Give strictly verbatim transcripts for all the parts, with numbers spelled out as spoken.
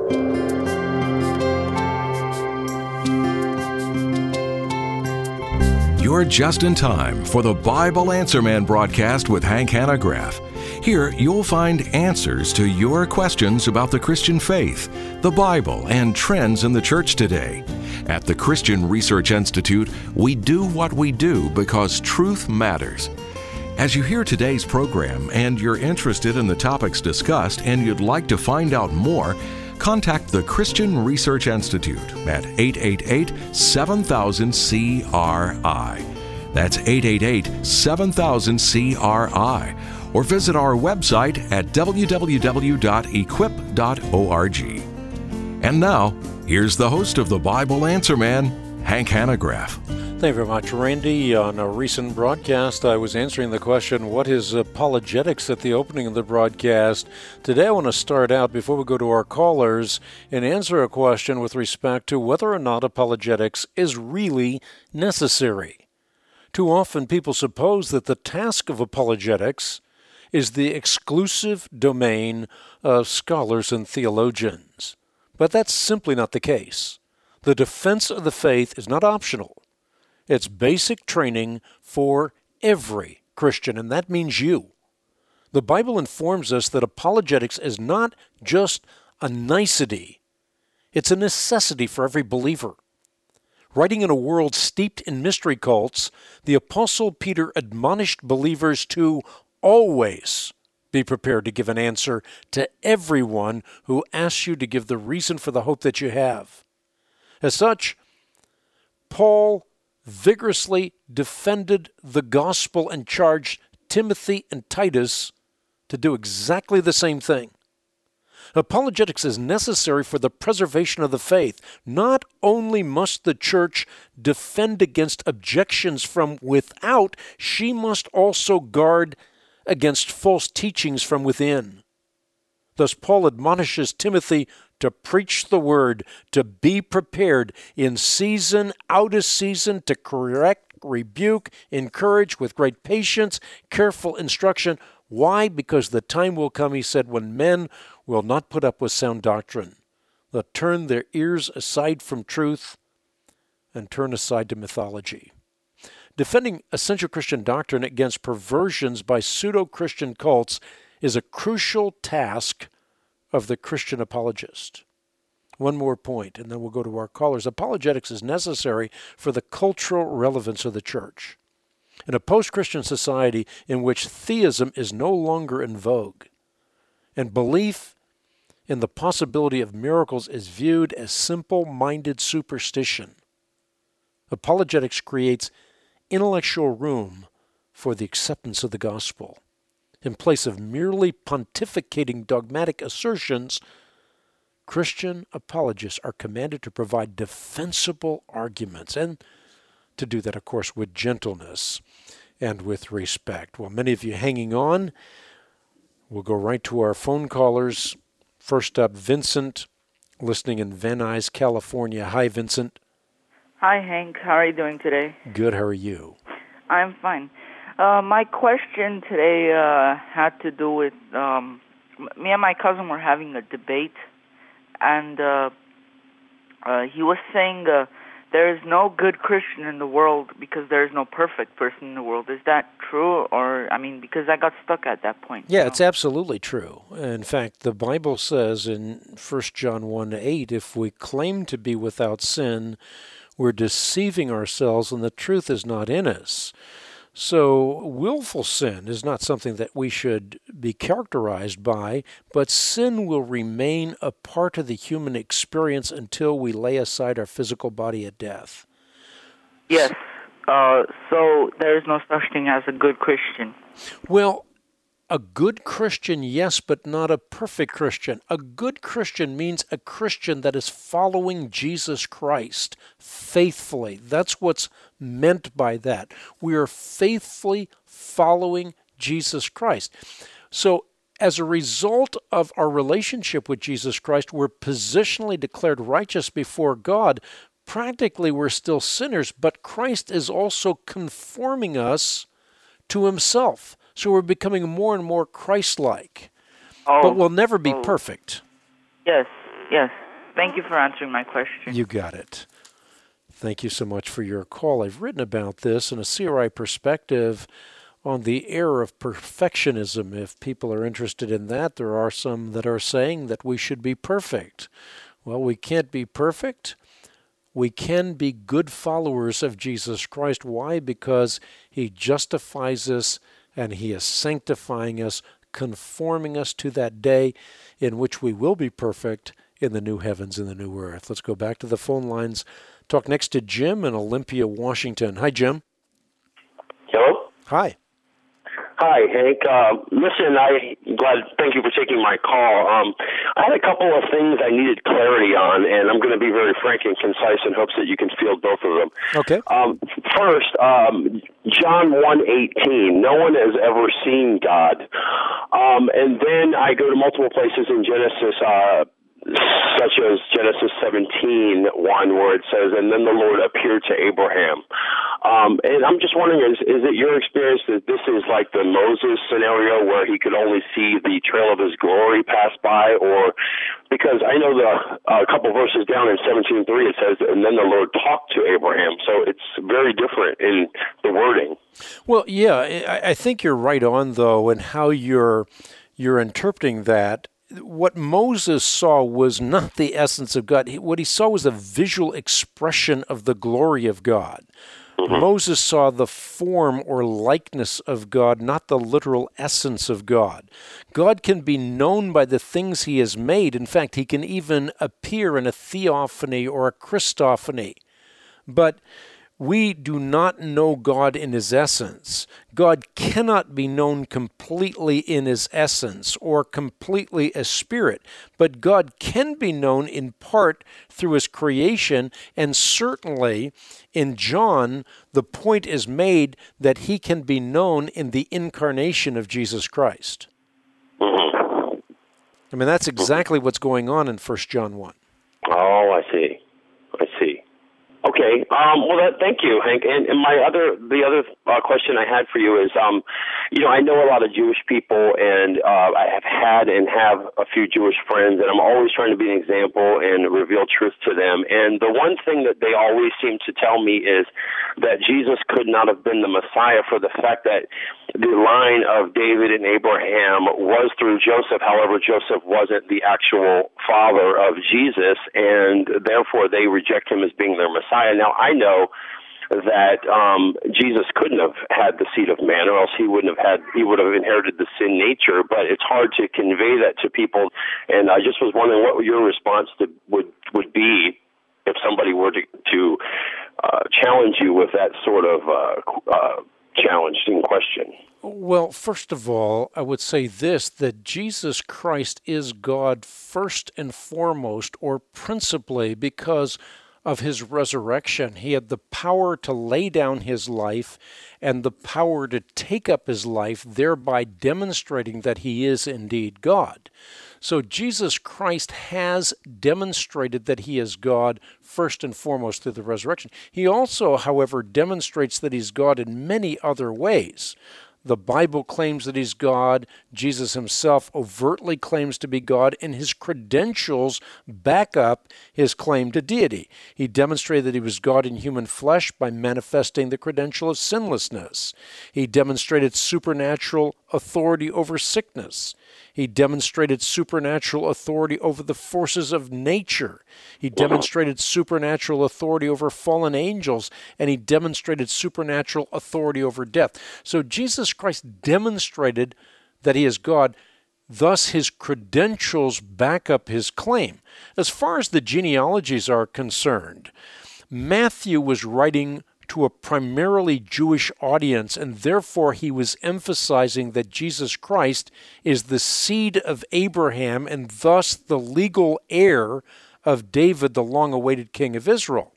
You're just in time for the Bible Answer Man broadcast with Hank Hanegraaff. Here, you'll find answers to your questions about the Christian faith, the Bible, and trends in the church today. At the Christian Research Institute, we do what we do because truth matters. As you hear today's program and you're interested in the topics discussed and you'd like to find out more, contact the Christian Research Institute at eight eight eight, seven thousand, C R I. That's eight eight eight, seven thousand, C R I. Or visit our website at w w w dot equip dot org. And now, here's the host of the Bible Answer Man, Hank Hanegraaff. Thank you very much, Randy. On a recent broadcast, I was answering the question, what is apologetics, at the opening of the broadcast. Today, I want to start out, before we go to our callers, and answer a question with respect to whether or not apologetics is really necessary. Too often, people suppose that the task of apologetics is the exclusive domain of scholars and theologians. But that's simply not the case. The defense of the faith is not optional. It's basic training for every Christian, and that means you. The Bible informs us that apologetics is not just a nicety. It's a necessity for every believer. Writing in a world steeped in mystery cults, the Apostle Peter admonished believers to always be prepared to give an answer to everyone who asks you to give the reason for the hope that you have. As such, Paul vigorously defended the gospel and charged Timothy and Titus to do exactly the same thing. Apologetics is necessary for the preservation of the faith. Not only must the church defend against objections from without, she must also guard against false teachings from within. Thus, Paul admonishes Timothy to preach the word, to be prepared in season, out of season, to correct, rebuke, encourage with great patience, careful instruction. Why? Because the time will come, he said, when men will not put up with sound doctrine. They'll turn their ears aside from truth and turn aside to mythology. Defending essential Christian doctrine against perversions by pseudo-Christian cults is a crucial task of the Christian apologist. One more point, and then we'll go to our callers. Apologetics is necessary for the cultural relevance of the church. In a post-Christian society in which theism is no longer in vogue, and belief in the possibility of miracles is viewed as simple-minded superstition, apologetics creates intellectual room for the acceptance of the gospel. In place of merely pontificating dogmatic assertions, Christian apologists are commanded to provide defensible arguments, and to do that, of course, with gentleness and with respect. Well, many of you hanging on. We'll go right to our phone callers. First up, Vincent, listening in Van Nuys, California. Hi, Vincent. Hi, Hank. How are you doing today? Good. How are you? I'm fine. Uh, my question today uh, had to do with um, me and my cousin were having a debate, and uh, uh, he was saying uh, there is no good Christian in the world because there is no perfect person in the world. Is that true? Or, I mean, because I got stuck at that point. Yeah, you know? It's absolutely true. In fact, the Bible says in First John one eight, if we claim to be without sin, we're deceiving ourselves and the truth is not in us. So willful sin is not something that we should be characterized by, but sin will remain a part of the human experience until we lay aside our physical body at death. Yes. Uh, so there is no such thing as a good Christian. Well, a good Christian, yes, but not a perfect Christian. A good Christian means a Christian that is following Jesus Christ faithfully. That's what's meant by that. We are faithfully following Jesus Christ. So as a result of our relationship with Jesus Christ, we're positionally declared righteous before God. Practically, we're still sinners, but Christ is also conforming us to himself. So we're becoming more and more Christ-like. Oh, but we'll never be oh. perfect. Yes, Yes. Thank you for answering my question. You got it. Thank you so much for your call. I've written about this in a C R I perspective on the error of perfectionism. If people are interested in that, there are some that are saying that we should be perfect. Well, we can't be perfect. We can be good followers of Jesus Christ. Why? Because he justifies us and he is sanctifying us, conforming us to that day in which we will be perfect in the new heavens and the new earth. Let's go back to the phone lines. Talk next to Jim in Olympia, Washington. Hi, Jim. Hello? Hi. Hi, Hank. Uh, listen, I glad. Thank you for taking my call. Um, I had a couple of things I needed clarity on, and I'm going to be very frank and concise in hopes that you can field both of them. Okay. Um, first, um, John one eighteen. No one has ever seen God. Um, and then I go to multiple places in Genesis, uh, such as Genesis seventeen one, where it says, "And then the Lord appeared to Abraham." Um, and I'm just wondering, is, is it your experience that this is like the Moses scenario where he could only see the trail of his glory pass by? Or because I know the uh, a couple verses down in seventeen three, it says, "And then the Lord talked to Abraham." So it's very different in the wording. Well, yeah, I, I think you're right on, though, in how you're you're interpreting that. What Moses saw was not the essence of God. What he saw was a visual expression of the glory of God. Mm-hmm. Moses saw the form or likeness of God, not the literal essence of God. God can be known by the things he has made. In fact, he can even appear in a theophany or a Christophany. But we do not know God in his essence. God cannot be known completely in his essence or completely as spirit, but God can be known in part through his creation, and certainly in John, the point is made that he can be known in the incarnation of Jesus Christ. I mean, that's exactly what's going on in First John one. Oh, I see. I see. Okay. Um, well, that, thank you, Hank. And, and my other, the other uh, question I had for you is, um, you know, I know a lot of Jewish people, and uh, I have had and have a few Jewish friends, and I'm always trying to be an example and reveal truth to them. And the one thing that they always seem to tell me is that Jesus could not have been the Messiah for the fact that the line of David and Abraham was through Joseph. However, Joseph wasn't the actual father of Jesus, and therefore they reject him as being their Messiah. Now, I know that um, Jesus couldn't have had the seed of man, or else he wouldn't have had, he would have inherited the sin nature, but it's hard to convey that to people. And I just was wondering what your response to, would, would be if somebody were to, to uh, challenge you with that sort of uh, uh, challenging question. Well, first of all, I would say this, that Jesus Christ is God first and foremost, or principally, because of his resurrection. He had the power to lay down his life and the power to take up his life, thereby demonstrating that he is indeed God. So Jesus Christ has demonstrated that he is God first and foremost through the resurrection. He also, however, demonstrates that he's God in many other ways. The Bible claims that he's God. Jesus himself overtly claims to be God, and his credentials back up his claim to deity. He demonstrated that he was God in human flesh by manifesting the credential of sinlessness. He demonstrated supernatural authority over sickness. He demonstrated supernatural authority over the forces of nature. He demonstrated supernatural authority over fallen angels, and he demonstrated supernatural authority over death. So Jesus Christ demonstrated that he is God. Thus, his credentials back up his claim. As far as the genealogies are concerned, Matthew was writing to a primarily Jewish audience, and therefore he was emphasizing that Jesus Christ is the seed of Abraham and thus the legal heir of David, the long-awaited king of Israel.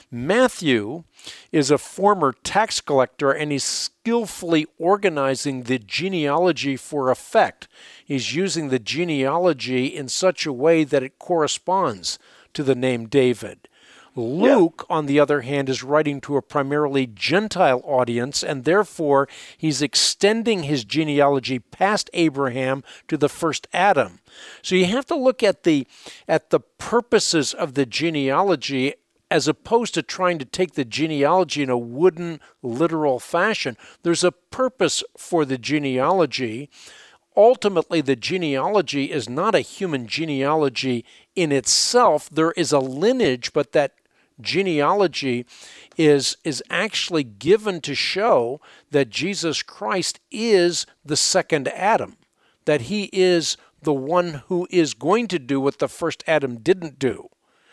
Matthew is a former tax collector, and he's skillfully organizing the genealogy for effect. He's using the genealogy in such a way that it corresponds to the name David. Luke, yeah. on the other hand, is writing to a primarily Gentile audience, and therefore he's extending his genealogy past Abraham to the first Adam. So you have to look at the at the purposes of the genealogy as opposed to trying to take the genealogy in a wooden, literal fashion. There's a purpose for the genealogy. Ultimately, the genealogy is not a human genealogy in itself. There is a lineage, but that genealogy is, is actually given to show that Jesus Christ is the second Adam, that he is the one who is going to do what the first Adam didn't do.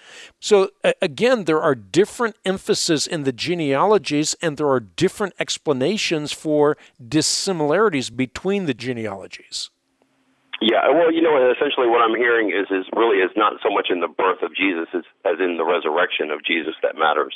So again, there are different emphases in the genealogies, and there are different explanations for dissimilarities between the genealogies. Yeah, well, you know, essentially what I'm hearing is is really is not so much in the birth of Jesus as, as in the resurrection of Jesus that matters.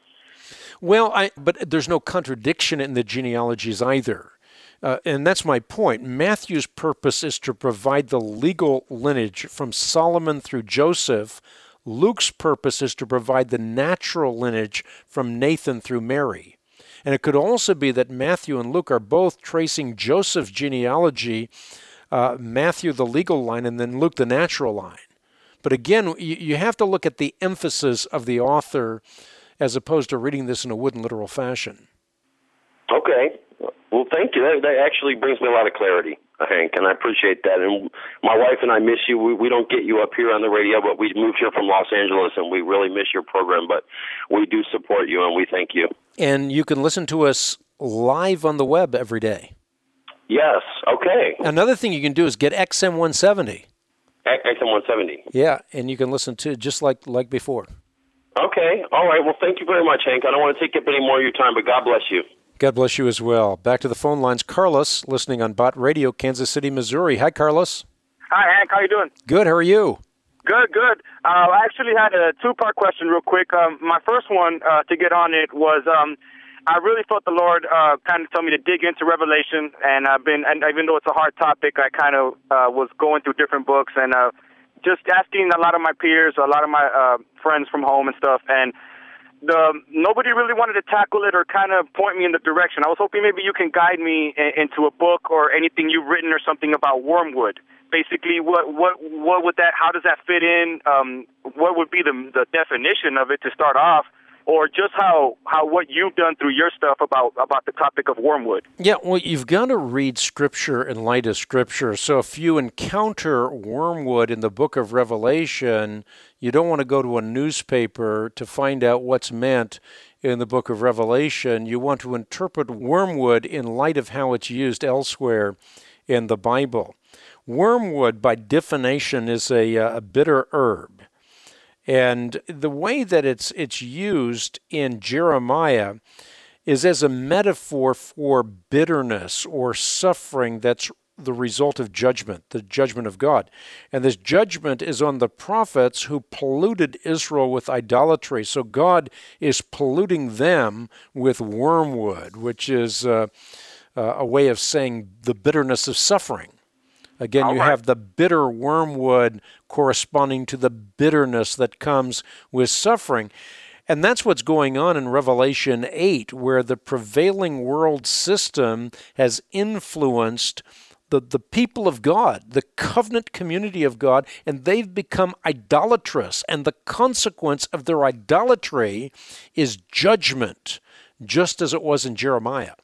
Well, I, but there's no contradiction in the genealogies either. Uh, and that's my point. Matthew's purpose is to provide the legal lineage from Solomon through Joseph. Luke's purpose is to provide the natural lineage from Nathan through Mary. And it could also be that Matthew and Luke are both tracing Joseph's genealogy, uh, Matthew the legal line, and then Luke the natural line. But again, you, you have to look at the emphasis of the author as opposed to reading this in a wooden literal fashion. Okay. Well, thank you. That, that actually brings me a lot of clarity, Hank, and I appreciate that. And my wife and I miss you. We, we don't get you up here on the radio, but we moved here from Los Angeles, and we really miss your program. But we do support you, and we thank you. And you can listen to us live on the web every day. Yes. Okay. Another thing you can do is get X M one seventy. X M one seventy. Yeah, and you can listen to it just like, like before. Okay. All right. Well, thank you very much, Hank. I don't want to take up any more of your time, but God bless you. God bless you as well. Back to the phone lines. Carlos, listening on Bott Radio, Kansas City, Missouri. Hi, Carlos. Hi, Hank. How you doing? Good. How are you? Good, good. Uh, I actually had a two-part question real quick. Um, my first one uh, to get on it was um, I really felt the Lord uh, kind of told me to dig into Revelation, and I've been, and even though it's a hard topic, I kind of uh, was going through different books and uh, just asking a lot of my peers, a lot of my uh, friends from home and stuff, and The, nobody really wanted to tackle it or kind of point me in the direction. I was hoping maybe you can guide me in, into a book or anything you've written or something about wormwood. Basically, what what what would that? How does that fit in? Um, what would be the the definition of it to start off, or just how how what you've done through your stuff about about the topic of wormwood? Yeah, well, you've got to read Scripture in light of Scripture. So if you encounter wormwood in the book of Revelation, you don't want to go to a newspaper to find out what's meant in the book of Revelation. You want to interpret wormwood in light of how it's used elsewhere in the Bible. Wormwood, by definition, is a, a bitter herb. And the way that it's it's used in Jeremiah is as a metaphor for bitterness or suffering that's the result of judgment, the judgment of God. And this judgment is on the prophets who polluted Israel with idolatry. So God is polluting them with wormwood, which is uh, uh, a way of saying the bitterness of suffering. Again, All you right. have the bitter wormwood corresponding to the bitterness that comes with suffering. And that's what's going on in Revelation eight, where the prevailing world system has influenced the, the people of God, the covenant community of God, and they've become idolatrous. And the consequence of their idolatry is judgment, just as it was in Jeremiah.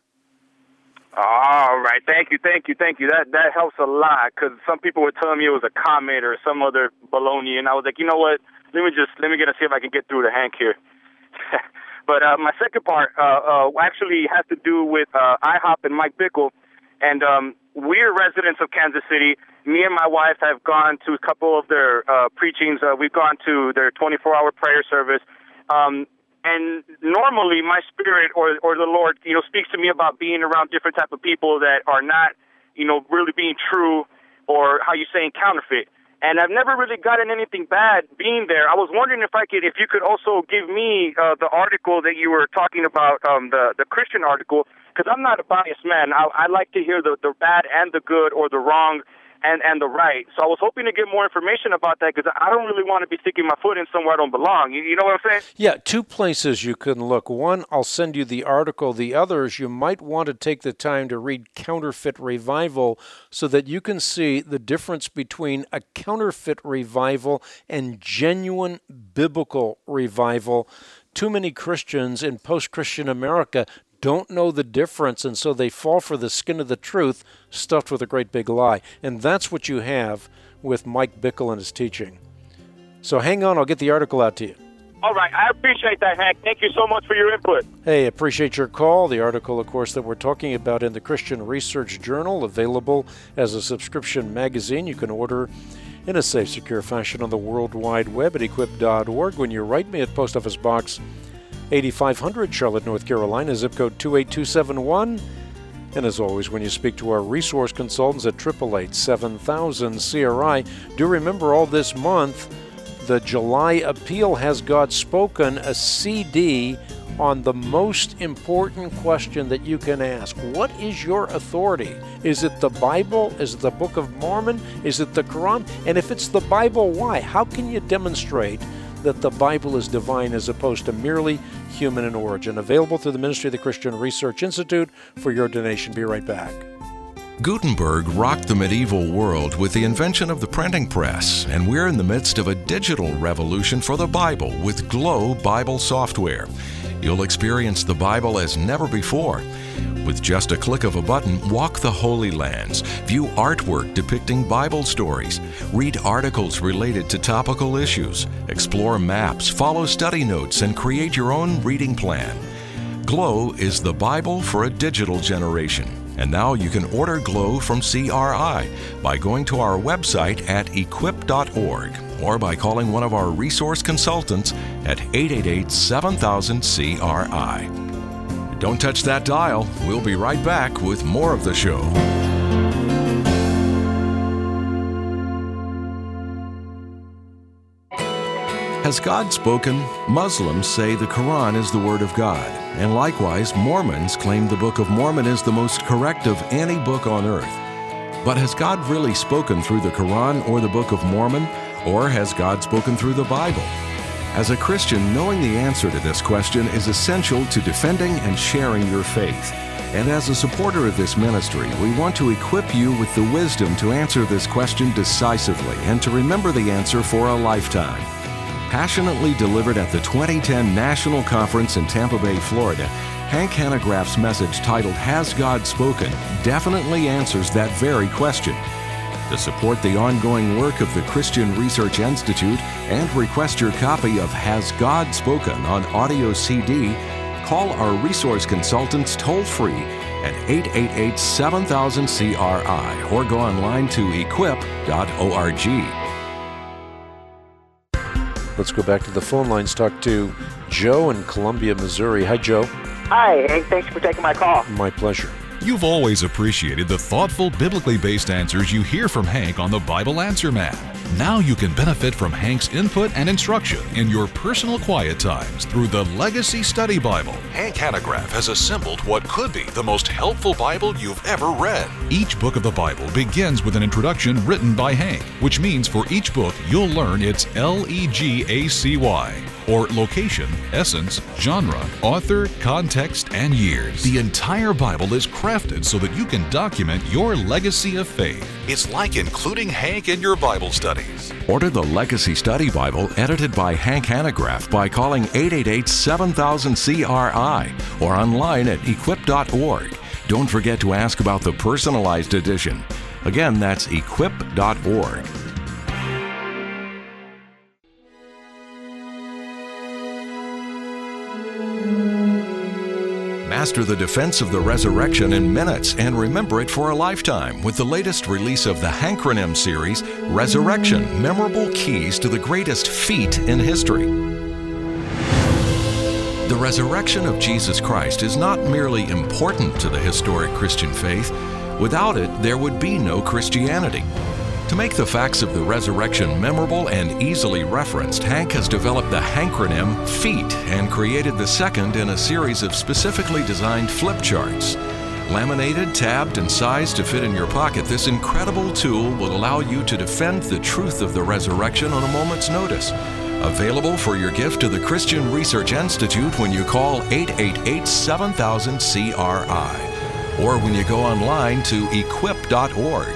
All right. Thank you. Thank you. Thank you. That that helps a lot, because some people were telling me it was a comet or some other baloney, and I was like, you know what? Let me just let me get to see if I can get through to Hank here. But uh, my second part uh, uh, actually has to do with uh, IHOP and Mike Bickle, and um, we're residents of Kansas City. Me and my wife have gone to a couple of their uh, preachings. Uh, we've gone to their twenty-four hour prayer service. Um, And normally my spirit or or the Lord, you know, speaks to me about being around different type of people that are not, you know, really being true, or how you saying counterfeit. And I've never really gotten anything bad being there. I was wondering if I could, if you could also give me uh, the article that you were talking about, um, the the Christian article, because I'm not a biased man. I, I like to hear the the bad and the good or the wrong and, and the right. So I was hoping to get more information about that because I don't really want to be sticking my foot in somewhere I don't belong. You, you know what I'm saying? Yeah, two places you can look. One, I'll send you the article. The other is you might want to take the time to read Counterfeit Revival so that you can see the difference between a counterfeit revival and genuine biblical revival. Too many Christians in post-Christian America don't know the difference, and so they fall for the skin of the truth stuffed with a great big lie. And that's what you have with Mike Bickle and his teaching. So hang on, I'll get the article out to you. All right, I appreciate that, Hank. Thank you so much for your input. Hey, appreciate your call. The article, of course, that we're talking about in the Christian Research Journal, available as a subscription magazine. You can order in a safe, secure fashion on the World Wide Web at equip dot org. When you write me at Post Office Box eighty-five hundred, Charlotte, North Carolina, zip code two eight two seven one. And as always, when you speak to our resource consultants at eight eight eight, seven thousand, C R I, do remember all this month, the July Appeal Has God Spoken, a C D on the most important question that you can ask. What is your authority? Is it the Bible? Is it the Book of Mormon? Is it the Quran? And if it's the Bible, why? How can you demonstrate that the Bible is divine as opposed to merely human in origin? Available through the Ministry of the Christian Research Institute for your donation. Be right back. Gutenberg rocked the medieval world with the invention of the printing press, and we're in the midst of a digital revolution for the Bible with Glow Bible software. You'll experience the Bible as never before. With just a click of a button, walk the Holy Lands, view artwork depicting Bible stories, read articles related to topical issues, explore maps, follow study notes, and create your own reading plan. Glow is the Bible for a digital generation. And now you can order Glow from C R I by going to our website at equip dot org or by calling one of our resource consultants at eight eight eight, seven thousand, C R I. Don't touch that dial. We'll be right back with more of the show. Has God spoken? Muslims say the Quran is the Word of God, and likewise, Mormons claim the Book of Mormon is the most correct of any book on earth. But has God really spoken through the Quran or the Book of Mormon, or has God spoken through the Bible? As a Christian, knowing the answer to this question is essential to defending and sharing your faith. And as a supporter of this ministry, we want to equip you with the wisdom to answer this question decisively and to remember the answer for a lifetime. Passionately delivered at the twenty ten National Conference in Tampa Bay, Florida, Hank Hanegraaff's message titled Has God Spoken definitely answers that very question. To support the ongoing work of the Christian Research Institute and request your copy of Has God Spoken on audio C D, call our resource consultants toll-free at eight eight eight, seven thousand, C R I or go online to equip dot org. Let's go back to the phone lines, talk to Joe in Columbia, Missouri. Hi, Joe. Hi, Hank. Thanks for taking my call. My pleasure. You've always appreciated the thoughtful, biblically based answers you hear from Hank on the Bible Answer Man. Now you can benefit from Hank's input and instruction in your personal quiet times through the Legacy Study Bible. Hank Hanegraaff has assembled what could be the most helpful Bible you've ever read. Each book of the Bible begins with an introduction written by Hank, which means for each book you'll learn its L E G A C Y, or location, essence, genre, author, context, and years. The entire Bible is crafted so that you can document your legacy of faith. It's like including Hank in your Bible studies. Order the Legacy Study Bible edited by Hank Hanegraaff by calling eight eight eight, seven thousand, C R I or online at equip dot org. Don't forget to ask about the personalized edition. Again, that's equip dot org. Master the defense of the resurrection in minutes and remember it for a lifetime with the latest release of the Hankronym series, Resurrection, Memorable Keys to the Greatest Feat in History. The resurrection of Jesus Christ is not merely important to the historic Christian faith. Without it, there would be no Christianity. To make the facts of the resurrection memorable and easily referenced, Hank has developed the Hankronym Feat and created the second in a series of specifically designed flip charts. Laminated, tabbed, and sized to fit in your pocket, this incredible tool will allow you to defend the truth of the resurrection on a moment's notice. Available for your gift to the Christian Research Institute when you call eight eight eight, seven thousand, C R I or when you go online to equip dot org.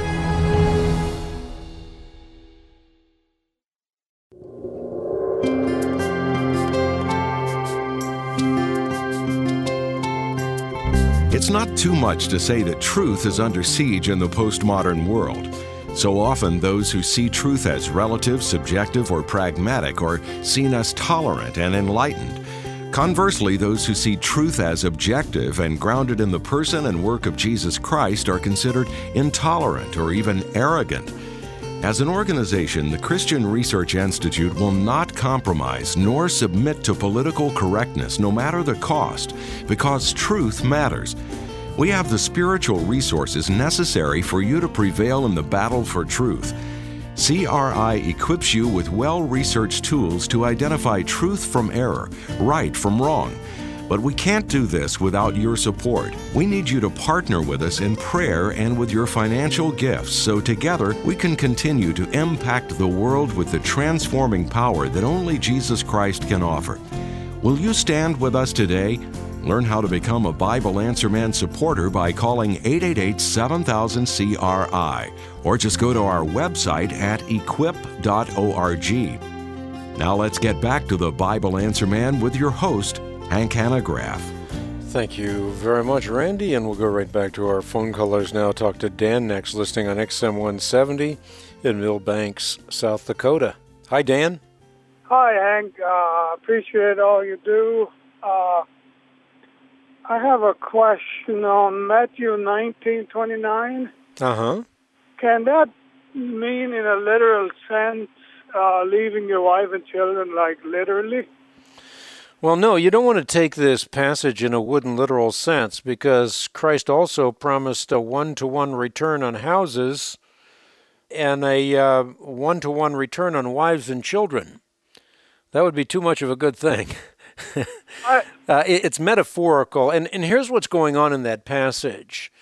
It's not too much to say that truth is under siege in the postmodern world. So often, those who see truth as relative, subjective, or pragmatic are seen as tolerant and enlightened. Conversely, those who see truth as objective and grounded in the person and work of Jesus Christ are considered intolerant or even arrogant. As an organization, the Christian Research Institute will not compromise nor submit to political correctness, no matter the cost, because truth matters. We have the spiritual resources necessary for you to prevail in the battle for truth. C R I equips you with well-researched tools to identify truth from error, right from wrong. But we can't do this without your support. We need you to partner with us in prayer and with your financial gifts so together we can continue to impact the world with the transforming power that only Jesus Christ can offer. Will you stand with us today? Learn how to become a Bible Answer Man supporter by calling eight eight eight, seven thousand, C R I or just go to our website at equip dot org. Now let's get back to the Bible Answer Man with your host, Hank Hanegraaff. Thank you very much, Randy, and we'll go right back to our phone callers now. Talk to Dan next, listening on X M one seventy in Millbanks, South Dakota. Hi, Dan. Hi, Hank. Uh, appreciate all you do. Uh, I have a question on Matthew nineteen twenty-nine. Uh-huh. Can that mean in a literal sense uh, leaving your wife and children, like literally? Well, no, you don't want to take this passage in a wooden literal sense because Christ also promised a one-to-one return on houses and a uh, one-to-one return on wives and children. That would be too much of a good thing. uh, it, it's metaphorical, and, and here's what's going on in that passage.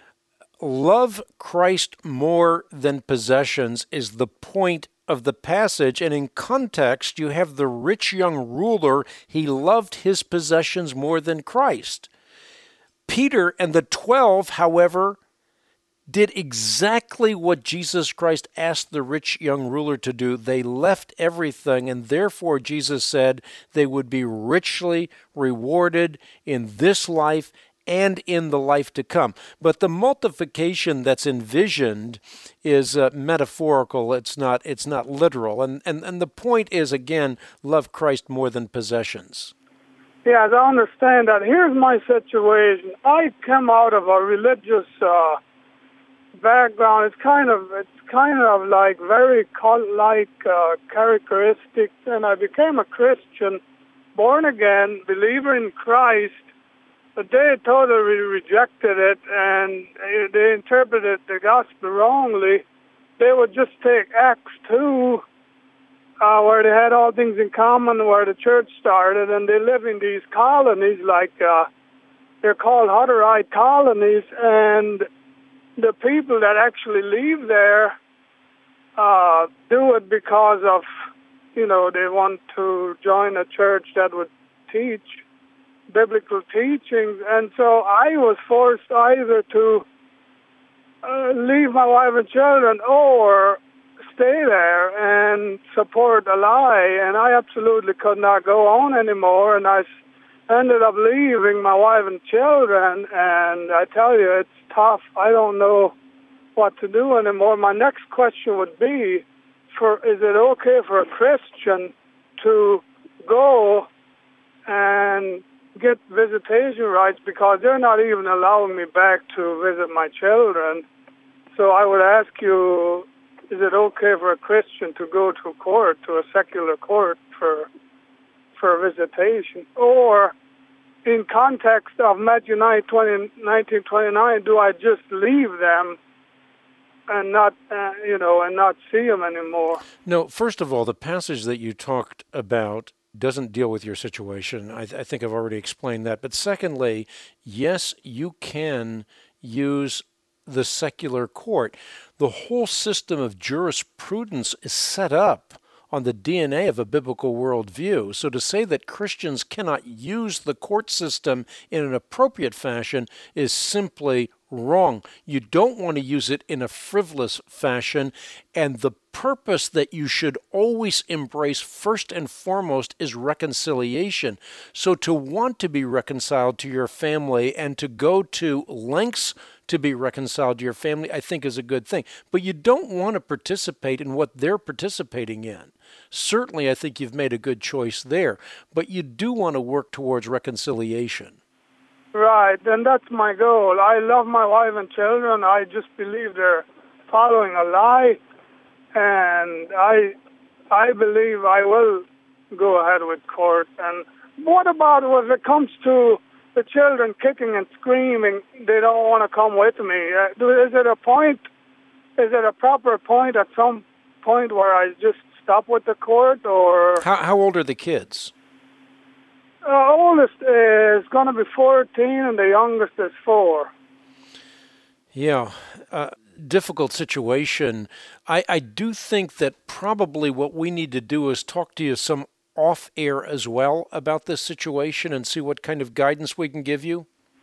Love Christ more than possessions is the point of the passage, and in context, you have the rich young ruler. He loved his possessions more than Christ. Peter and the twelve, however, did exactly what Jesus Christ asked the rich young ruler to do. They left everything, and therefore Jesus said they would be richly rewarded in this life and in the life to come. But the multiplication that's envisioned is uh, metaphorical. It's not it's not literal. And, and, and the point is, again, love Christ more than possessions. Yes, I understand that. Here's my situation. I come out of a religious uh, background. It's kind of it's kind of like very cult-like uh, characteristics, and I became a Christian, born again, believer in Christ. But they totally rejected it, and they interpreted the gospel wrongly. They would just take Acts two, uh, where they had all things in common, where the church started, and they live in these colonies, like uh, they're called Hutterite colonies, and the people that actually live there uh, do it because of, you know, they want to join a church that would teach biblical teachings. And so I was forced either to uh, leave my wife and children or stay there and support a lie. And I absolutely could not go on anymore, and I ended up leaving my wife and children, and I tell you, it's tough. I don't know what to do anymore. My next question would be, for is it okay for a Christian to go and get visitation rights, because they're not even allowing me back to visit my children? So I would ask you, is it okay for a Christian to go to court, to a secular court, for for visitation? Or in context of Matthew nineteen twenty-nine, do I just leave them and not, uh, you know, and not see them anymore? No, first of all, the passage that you talked about doesn't deal with your situation. I, th- I think I've already explained that. But secondly, yes, you can use the secular court. The whole system of jurisprudence is set up on the D N A of a biblical worldview. So to say that Christians cannot use the court system in an appropriate fashion is simply wrong. You don't want to use it in a frivolous fashion, and the purpose that you should always embrace first and foremost is reconciliation. So to want to be reconciled to your family and to go to lengths to be reconciled to your family, I think is a good thing. But you don't want to participate in what they're participating in. Certainly, I think you've made a good choice there, but you do want to work towards reconciliation. Right, and that's my goal. I love my wife and children. I just believe they're following a lie, and I I believe I will go ahead with court. And what about when it comes to the children kicking and screaming, they don't want to come with me? Uh, is it a point, is it a proper point at some point where I just stop with the court, or... How, how old are the kids? The uh, oldest is going to be fourteen, and the youngest is four. Yeah, uh, difficult situation. I, I do think that probably what we need to do is talk to you some off-air as well about this situation and see what kind of guidance we can give you.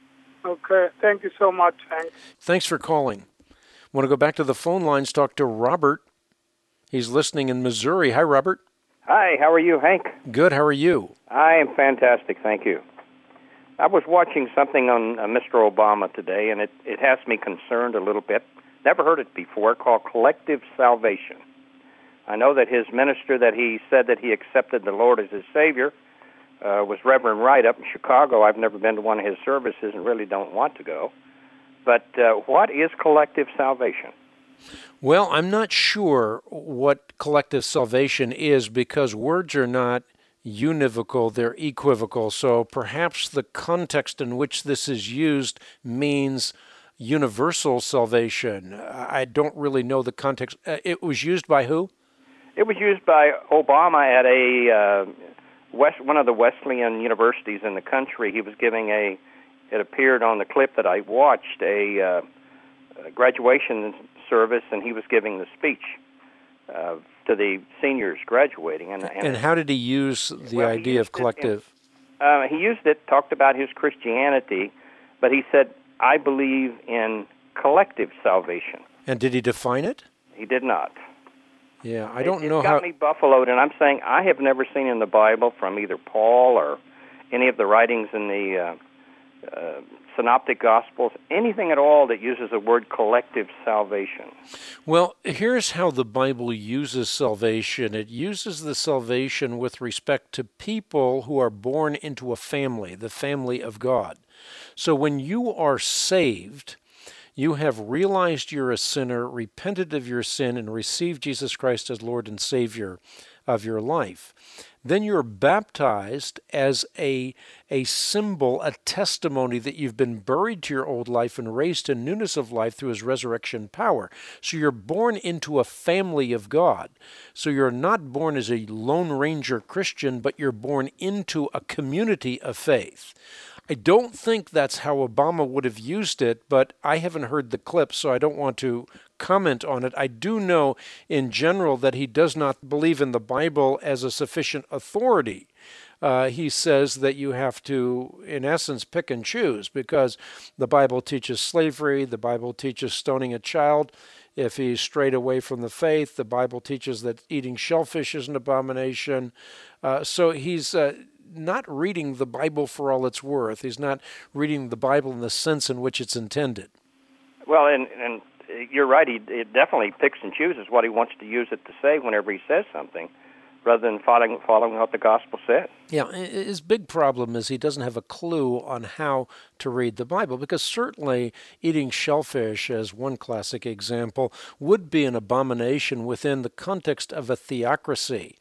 Okay, thank you so much, Hank. Thanks for calling. Want to go back to the phone lines, talk to Robert. He's listening in Missouri. Hi, Robert. Hi, how are you, Hank? Good, how are you? I am fantastic, thank you. I was watching something on uh, Mister Obama today, and it, it has me concerned a little bit. Never heard it before, called collective salvation. I know that his minister that he said that he accepted the Lord as his Savior uh, was Reverend Wright up in Chicago. I've never been to one of his services and really don't want to go. But uh, what is collective salvation? Well, I'm not sure what collective salvation is because words are not univocal, they're equivocal. So perhaps the context in which this is used means universal salvation. I don't really know the context. It was used by who? It was used by Obama at a uh, West, one of the Wesleyan universities in the country. He was giving a, it appeared on the clip that I watched, a, uh, a graduation service, and he was giving the speech uh, to the seniors graduating. And, and, and how did he use the well, idea of collective? In, uh, he used it, talked about his Christianity, but he said, I believe in collective salvation. And did he define it? He did not. Yeah, I don't it, know it's how... got me buffaloed, and I'm saying I have never seen in the Bible from either Paul or any of the writings in the uh, uh, Synoptic Gospels, anything at all that uses the word collective salvation. Well, here's how the Bible uses salvation. It uses the salvation with respect to people who are born into a family, the family of God. So when you are saved, you have realized you're a sinner, repented of your sin, and received Jesus Christ as Lord and Savior of your life. Then you're baptized as a, a symbol, a testimony that you've been buried to your old life and raised to newness of life through his resurrection power. So you're born into a family of God. So you're not born as a Lone Ranger Christian, but you're born into a community of faith. I don't think that's how Obama would have used it, but I haven't heard the clip, so I don't want to comment on it. I do know in general that he does not believe in the Bible as a sufficient authority. Uh, he says that you have to, in essence, pick and choose because the Bible teaches slavery, the Bible teaches stoning a child if he's strayed away from the faith, the Bible teaches that eating shellfish is an abomination. Uh, so he's... Uh, not reading the Bible for all it's worth. He's not reading the Bible in the sense in which it's intended. Well, and, and you're right. He, he definitely picks and chooses what he wants to use it to say whenever he says something, rather than following, following what the gospel says. Yeah, his big problem is he doesn't have a clue on how to read the Bible, because certainly eating shellfish, as one classic example, would be an abomination within the context of a theocracy.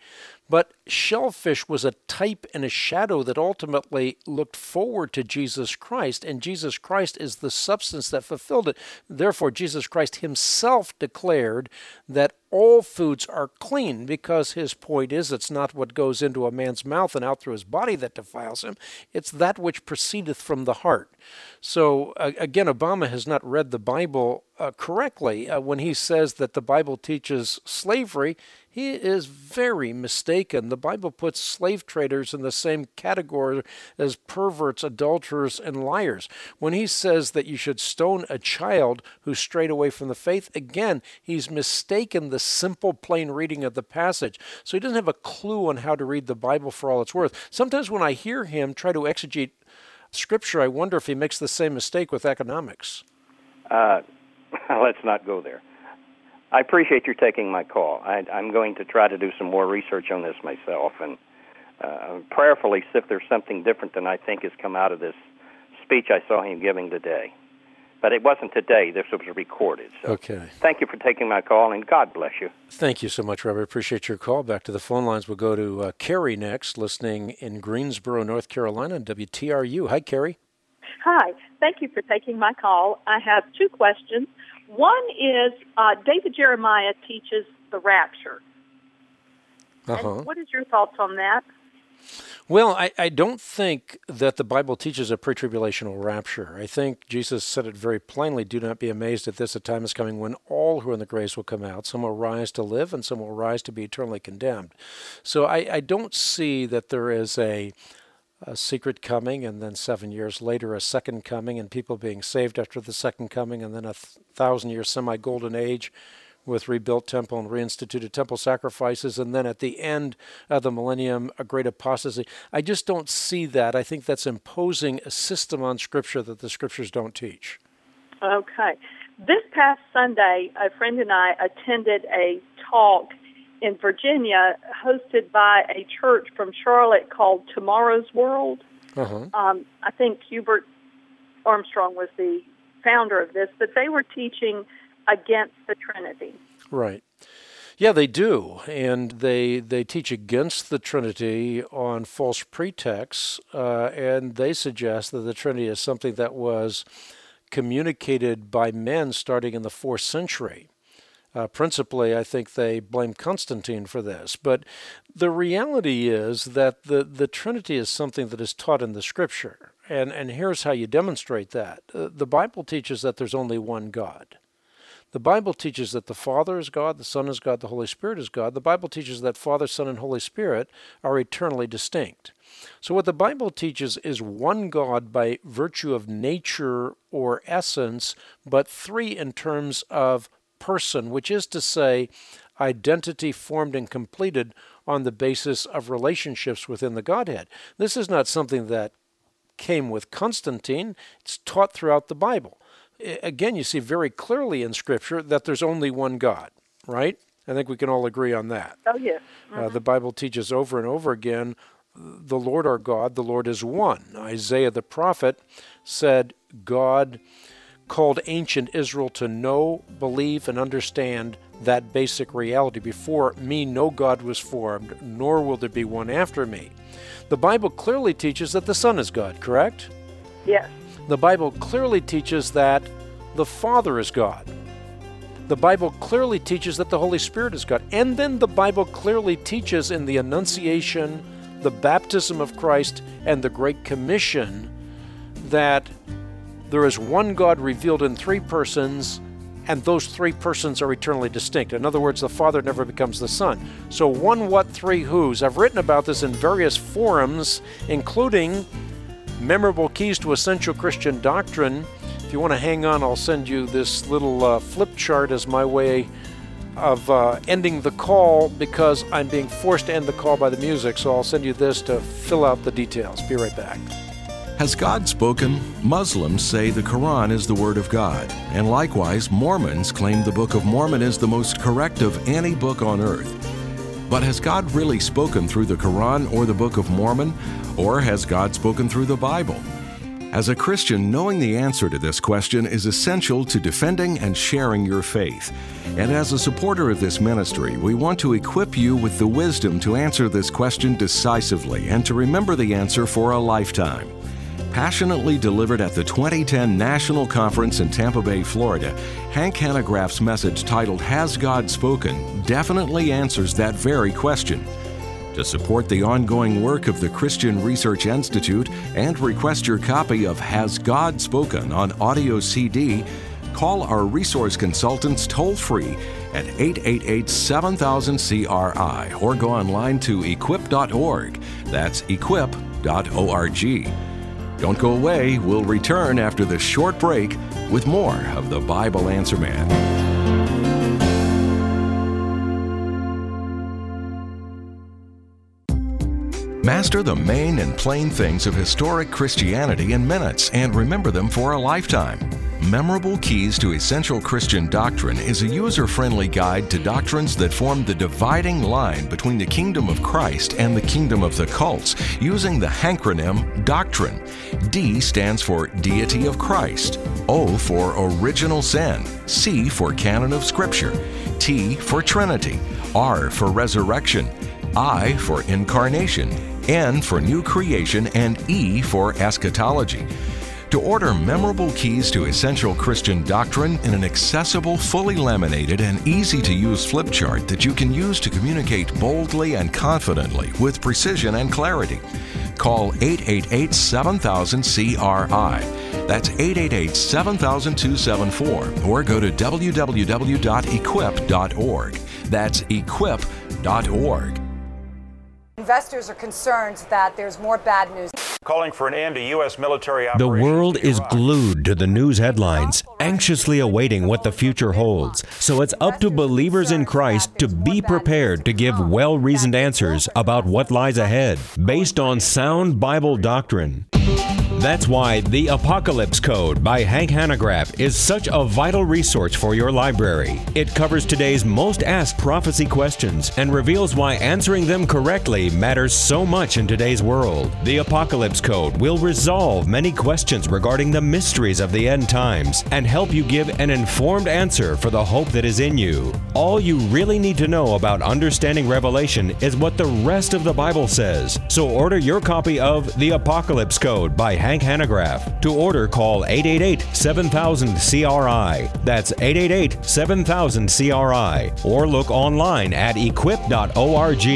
But shellfish was a type and a shadow that ultimately looked forward to Jesus Christ, and Jesus Christ is the substance that fulfilled it. Therefore, Jesus Christ himself declared that all foods are clean, because his point is it's not what goes into a man's mouth and out through his body that defiles him. It's that which proceedeth from the heart. So, uh, again, Obama has not read the Bible uh, correctly. Uh, when he says that the Bible teaches slavery, he is very mistaken. The Bible puts slave traders in the same category as perverts, adulterers, and liars. When he says that you should stone a child who strayed away from the faith, again, he's mistaken the simple, plain reading of the passage. So he doesn't have a clue on how to read the Bible for all it's worth. Sometimes when I hear him try to exegete Scripture, I wonder if he makes the same mistake with economics. Uh, let's not go there. I appreciate you taking my call. I, I'm going to try to do some more research on this myself and uh, prayerfully see if there's something different than I think has come out of this speech I saw him giving today. But it wasn't today. This was recorded. So okay. Thank you for taking my call, and God bless you. Thank you so much, Robert. Appreciate your call. Back to the phone lines. We'll go to uh, Carrie next, listening in Greensboro, North Carolina, W T R U. Hi, Carrie. Hi. Thank you for taking my call. I have two questions. One is uh, David Jeremiah teaches the rapture. Uh-huh. And what is your thoughts on that? Well, I, I don't think that the Bible teaches a pre-tribulational rapture. I think Jesus said it very plainly, do not be amazed at this, a time is coming when all who are in the graves will come out. Some will rise to live and some will rise to be eternally condemned. So I, I don't see that there is a, a secret coming and then seven years later a second coming and people being saved after the second coming and then a th- thousand-year semi-golden age with rebuilt temple and reinstituted temple sacrifices, and then at the end of the millennium, a great apostasy. I just don't see that. I think that's imposing a system on Scripture that the Scriptures don't teach. Okay. This past Sunday, a friend and I attended a talk in Virginia hosted by a church from Charlotte called Tomorrow's World. Uh-huh. Um, I think Hubert Armstrong was the founder of this, but they were teaching against the Trinity. Right. Yeah, they do. And they they teach against the Trinity on false pretexts, uh, and they suggest that the Trinity is something that was communicated by men starting in the fourth century. Uh, principally, I think they blame Constantine for this. But the reality is that the, the Trinity is something that is taught in the Scripture. And, and here's how you demonstrate that. Uh, the Bible teaches that there's only one God. The Bible teaches that the Father is God, the Son is God, the Holy Spirit is God. The Bible teaches that Father, Son, and Holy Spirit are eternally distinct. So what the Bible teaches is one God by virtue of nature or essence, but three in terms of person, which is to say identity formed and completed on the basis of relationships within the Godhead. This is not something that came with Constantine. It's taught throughout the Bible. Again, you see very clearly in Scripture that there's only one God, right? I think we can all agree on that. Oh, yes. Mm-hmm. Uh, the Bible teaches over and over again, the Lord our God, the Lord is one. Isaiah the prophet said God called ancient Israel to know, believe, and understand that basic reality. Before me, no God was formed, nor will there be one after me. The Bible clearly teaches that the Son is God, correct? Yes. The Bible clearly teaches that the Father is God. The Bible clearly teaches that the Holy Spirit is God. And then the Bible clearly teaches in the Annunciation, the baptism of Christ, and the Great Commission that there is one God revealed in three persons, and those three persons are eternally distinct. In other words, the Father never becomes the Son. So one what, three whos. I've written about this in various forums, including Memorable Keys to Essential Christian Doctrine. If you want to hang on, I'll send you this little uh, flip chart as my way of uh, ending the call, because I'm being forced to end the call by the music, so I'll send you this to fill out the details. Be right back. Has God spoken? Muslims say the Quran is the Word of God, and likewise, Mormons claim the Book of Mormon is the most correct of any book on earth. But has God really spoken through the Quran or the Book of Mormon, or has God spoken through the Bible? As a Christian, knowing the answer to this question is essential to defending and sharing your faith. And as a supporter of this ministry, we want to equip you with the wisdom to answer this question decisively and to remember the answer for a lifetime. Passionately delivered at the twenty ten National Conference in Tampa Bay, Florida, Hank Hanegraaff's message titled Has God Spoken definitely answers that very question. To support the ongoing work of the Christian Research Institute and request your copy of Has God Spoken on audio C D, call our resource consultants toll-free at eight eight eight, seven thousand, C R I or go online to equip dot org. That's equip dot org. Don't go away. We'll return after this short break with more of the Bible Answer Man. Master the main and plain things of historic Christianity in minutes and remember them for a lifetime. Memorable Keys to Essential Christian Doctrine is a user-friendly guide to doctrines that form the dividing line between the kingdom of Christ and the kingdom of the cults, using the hankronym Doctrine. D stands for Deity of Christ, O for Original Sin, C for Canon of Scripture, T for Trinity, R for Resurrection, I for Incarnation, N for New Creation, and E for Eschatology. To order Memorable Keys to Essential Christian Doctrine in an accessible, fully laminated, and easy-to-use flip chart that you can use to communicate boldly and confidently with precision and clarity, call eight eight eight, seven thousand, C R I. That's eight eight eight, seven thousand, two seven four, or go to w w w dot equip dot org. That's equip dot org. Investors are concerned that there's more bad news. Calling for an end to U S military operations. The world is glued to the news headlines, anxiously awaiting what the future holds. So it's up to believers in Christ to be prepared to give well-reasoned answers about what lies ahead, based on sound Bible doctrine. That's why The Apocalypse Code by Hank Hanegraaff is such a vital resource for your library. It covers today's most asked prophecy questions and reveals why answering them correctly matters so much in today's world. The Apocalypse Code will resolve many questions regarding the mysteries of the end times and help you give an informed answer for the hope that is in you. All you really need to know about understanding Revelation is what the rest of the Bible says. So order your copy of The Apocalypse Code by Hank Hanegraaff. To order, call eight eight eight, seven thousand, C R I. That's eight eight eight, seven thousand, C R I. Or look online at equip dot org.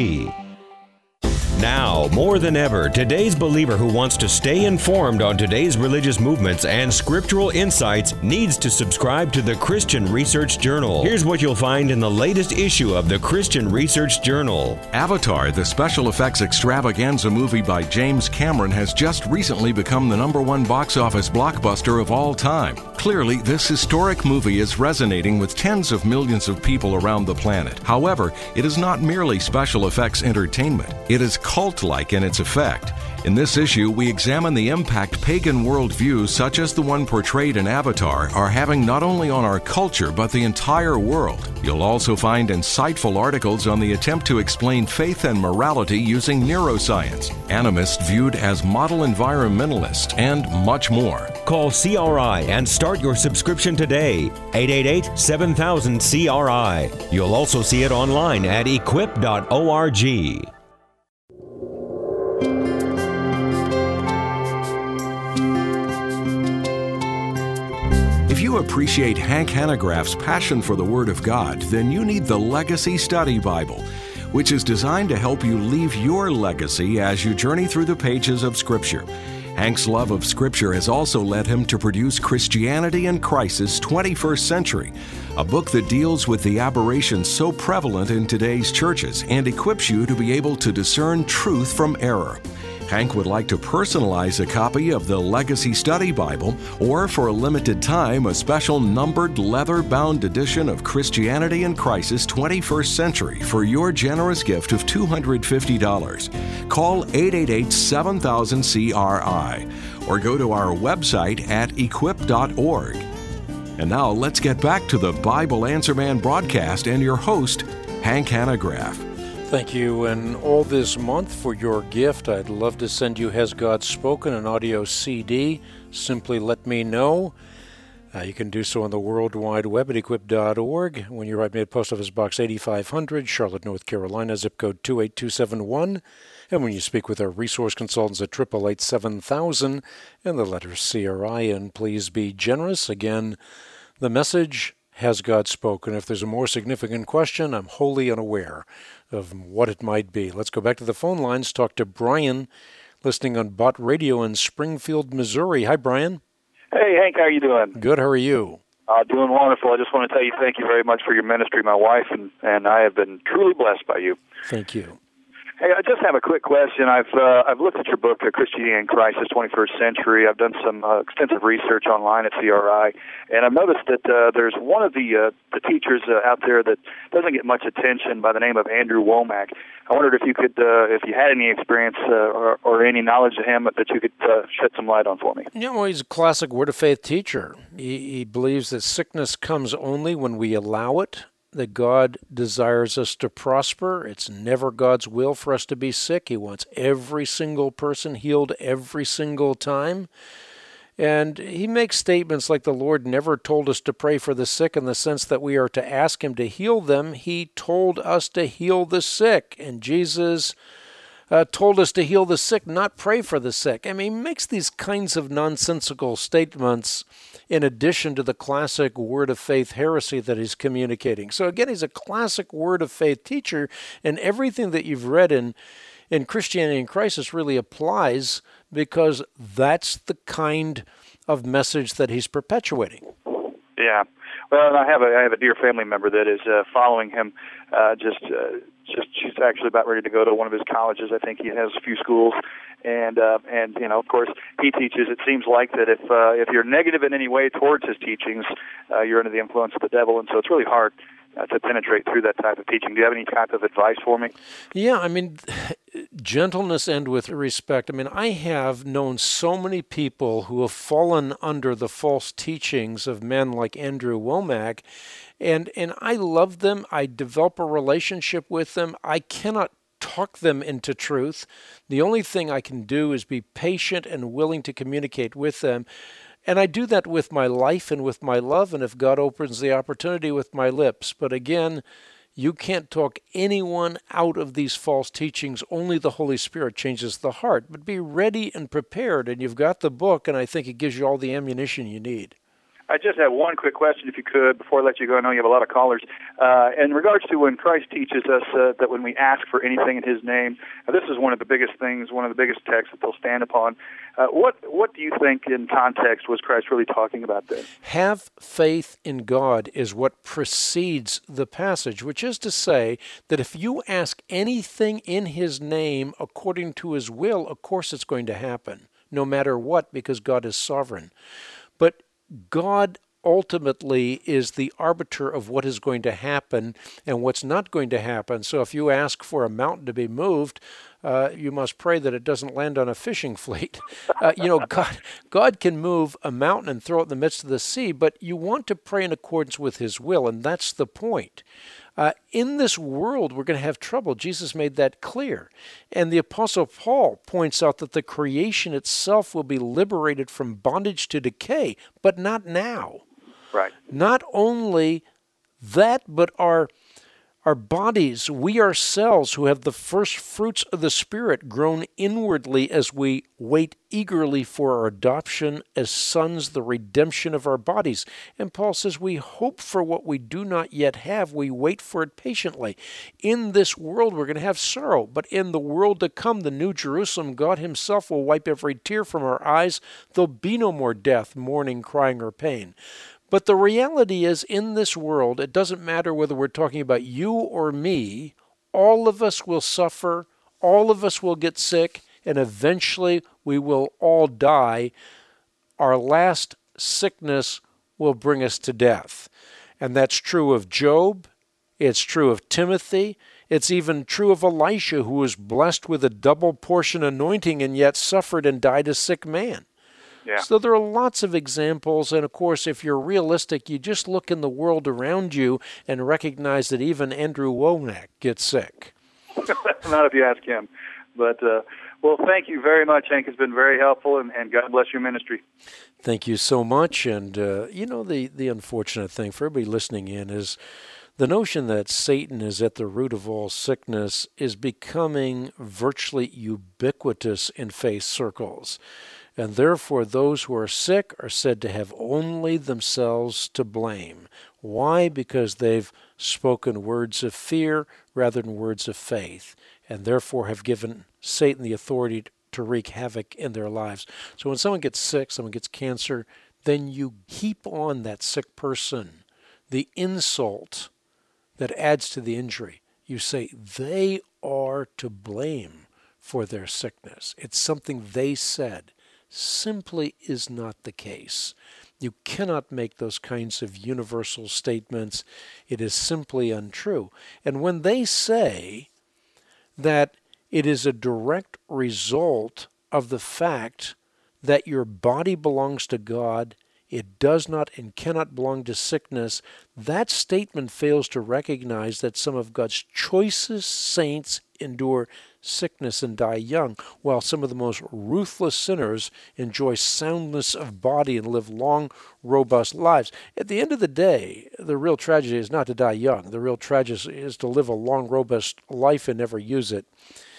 Now, more than ever, today's believer who wants to stay informed on today's religious movements and scriptural insights needs to subscribe to the Christian Research Journal. Here's what you'll find in the latest issue of the Christian Research Journal. Avatar, the special effects extravaganza movie by James Cameron, has just recently become the number one box office blockbuster of all time. Clearly, this historic movie is resonating with tens of millions of people around the planet. However, it is not merely special effects entertainment. It is cult-like in its effect. In this issue, we examine the impact pagan worldviews such as the one portrayed in Avatar are having not only on our culture but the entire world. You'll also find insightful articles on the attempt to explain faith and morality using neuroscience, animists viewed as model environmentalists, and much more. Call C R I and start your subscription today. eight eight eight, seven thousand, C R I. You'll also see it online at equip dot org. If you appreciate Hank Hanegraaff's passion for the Word of God, then you need the Legacy Study Bible, which is designed to help you leave your legacy as you journey through the pages of Scripture. Hank's love of Scripture has also led him to produce Christianity in Crisis twenty-first Century, a book that deals with the aberrations so prevalent in today's churches and equips you to be able to discern truth from error. Hank would like to personalize a copy of the Legacy Study Bible, or for a limited time, a special numbered leather-bound edition of Christianity in Crisis twenty-first Century for your generous gift of two hundred fifty dollars. Call eight eight eight, seven thousand, C R I or go to our website at equip dot org. And now let's get back to the Bible Answer Man broadcast and your host, Hank Hanegraaff. Thank you. And all this month for your gift, I'd love to send you Has God Spoken, an audio C D. Simply let me know. Uh, you can do so on the World Wide Web at equip dot org. When you write me at Post Office Box eighty-five hundred, Charlotte, North Carolina, zip code two eight two seven one. And when you speak with our resource consultants at eight eight eight, seven thousand and the letter C R I N, please be generous. Again, the message, Has God Spoken? If there's a more significant question, I'm wholly unaware of what it might be. Let's go back to the phone lines, talk to Brian, listening on Bott Radio in Springfield, Missouri. Hi, Brian. Hey, Hank, how are you doing? Good, how are you? Uh, doing wonderful. I just want to tell you thank you very much for your ministry. My wife and, and I have been truly blessed by you. Thank you. Hey, I just have a quick question. I've uh, I've looked at your book, uh, Christianity in Crisis, twenty-first Century. I've done some uh, extensive research online at C R I, and I've noticed that uh, there's one of the uh, the teachers uh, out there that doesn't get much attention by the name of Andrew Womack. I wondered if you could, uh, if you had any experience uh, or, or any knowledge of him that you could uh, shed some light on for me. You know, he's a classic Word of Faith teacher. He, he believes that sickness comes only when we allow it, that God desires us to prosper. It's never God's will for us to be sick. He wants every single person healed every single time. And he makes statements like the Lord never told us to pray for the sick in the sense that we are to ask him to heal them. He told us to heal the sick. And Jesus uh, told us to heal the sick, not pray for the sick. I mean, he makes these kinds of nonsensical statements in addition to the classic Word of Faith heresy that he's communicating. So again, he's a classic Word of Faith teacher, and everything that you've read in, in Christianity in Crisis really applies because that's the kind of message that he's perpetuating. Yeah. Well, and I have a I have a dear family member that is uh, following him. Uh, just uh, just she's actually about ready to go to one of his colleges. I think he has a few schools, and uh, and you know, of course, he teaches. It seems like that if uh, if you're negative in any way towards his teachings, uh, you're under the influence of the devil, and so it's really hard uh, to penetrate through that type of teaching. Do you have any type of advice for me? Yeah, I mean, gentleness and with respect. I mean, I have known so many people who have fallen under the false teachings of men like Andrew Womack, and and I love them. I develop a relationship with them. I cannot talk them into truth. The only thing I can do is be patient and willing to communicate with them. And I do that with my life and with my love, and if God opens the opportunity, with my lips. But again, you can't talk anyone out of these false teachings. Only the Holy Spirit changes the heart. But be ready and prepared, and you've got the book, and I think it gives you all the ammunition you need. I just have one quick question, if you could, before I let you go. I know you have a lot of callers. Uh, in regards to when Christ teaches us uh, that when we ask for anything in his name, uh, this is one of the biggest things, one of the biggest texts that they'll stand upon. Uh, what what do you think in context was Christ really talking about there? Have faith in God is what precedes the passage, which is to say that if you ask anything in his name according to his will, of course it's going to happen, no matter what, because God is sovereign. But God ultimately is the arbiter of what is going to happen and what's not going to happen. So if you ask for a mountain to be moved, uh, you must pray that it doesn't land on a fishing fleet. Uh, you know, God, God can move a mountain and throw it in the midst of the sea, but you want to pray in accordance with his will, and that's the point. Uh, in this world, we're going to have trouble. Jesus made that clear. And the Apostle Paul points out that the creation itself will be liberated from bondage to decay, but not now. Right. Not only that, but our our bodies, we ourselves who have the first fruits of the Spirit grown inwardly as we wait eagerly for our adoption as sons, the redemption of our bodies. And Paul says we hope for what we do not yet have. We wait for it patiently. In this world, we're going to have sorrow, but in the world to come, the New Jerusalem, God himself will wipe every tear from our eyes. There'll be no more death, mourning, crying, or pain. But the reality is, in this world, it doesn't matter whether we're talking about you or me, all of us will suffer, all of us will get sick, and eventually we will all die. Our last sickness will bring us to death. And that's true of Job, it's true of Timothy, it's even true of Elisha, who was blessed with a double portion anointing and yet suffered and died a sick man. Yeah. So there are lots of examples, and of course, if you're realistic, you just look in the world around you and recognize that even Andrew Womack gets sick. Not if you ask him. But, uh, well, thank you very much, Hank. It's been very helpful, and, and God bless your ministry. Thank you so much. And, uh, you know, the, the unfortunate thing for everybody listening in is the notion that Satan is at the root of all sickness is becoming virtually ubiquitous in faith circles. And therefore, those who are sick are said to have only themselves to blame. Why? Because they've spoken words of fear rather than words of faith, and therefore have given Satan the authority to wreak havoc in their lives. So when someone gets sick, someone gets cancer, then you heap on that sick person the insult that adds to the injury. You say they are to blame for their sickness. It's something they said. Simply is not the case. You cannot make those kinds of universal statements. It is simply untrue. And when they say that it is a direct result of the fact that your body belongs to God, it does not and cannot belong to sickness, that statement fails to recognize that some of God's choicest saints endure sickness and die young, while some of the most ruthless sinners enjoy soundness of body and live long, robust lives. At the end of the day, the real tragedy is not to die young. The real tragedy is to live a long, robust life and never use it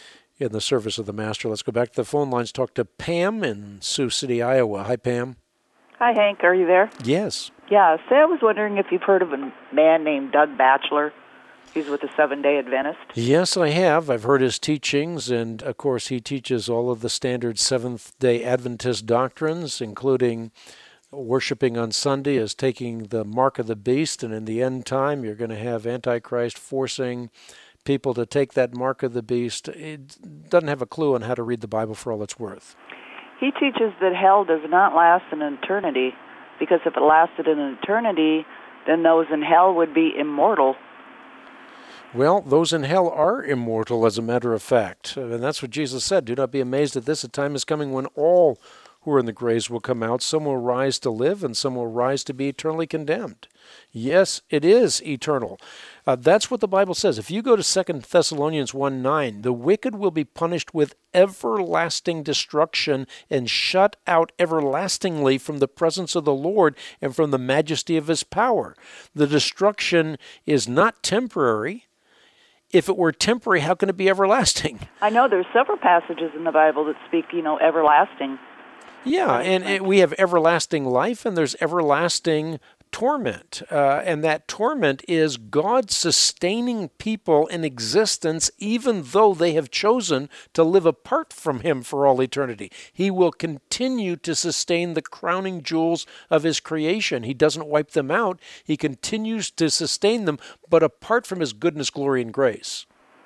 in the service of the Master. Let's go back to the phone lines, talk to Pam in Sioux City, Iowa. Hi, Pam. Hi, Hank. Are you there? Yes. Yeah, say I was wondering if you've heard of a man named Doug Batchelor. He's with the Seventh-day Adventist. Yes, I have. I've heard his teachings, and, of course, he teaches all of the standard Seventh-day Adventist doctrines, including worshiping on Sunday as taking the mark of the beast, and in the end time, you're going to have Antichrist forcing people to take that mark of the beast. It doesn't have a clue on how to read the Bible for all it's worth. He teaches that hell does not last an eternity, because if it lasted an eternity, then those in hell would be immortal. Well, those in hell are immortal, as a matter of fact. And that's what Jesus said. Do not be amazed at this. A time is coming when all who are in the graves will come out. Some will rise to live, and some will rise to be eternally condemned. Yes, it is eternal. Uh, that's what the Bible says. If you go to Second Thessalonians one nine, the wicked will be punished with everlasting destruction and shut out everlastingly from the presence of the Lord and from the majesty of his power. The destruction is not temporary. If it were temporary, how can it be everlasting? I know there's several passages in the Bible that speak, you know, everlasting. Yeah, and it, we have everlasting life, and there's everlasting torment. Uh, and that torment is God sustaining people in existence even though they have chosen to live apart from him for all eternity. He will continue to sustain the crowning jewels of his creation. He doesn't wipe them out. He continues to sustain them, but apart from his goodness, glory, and grace.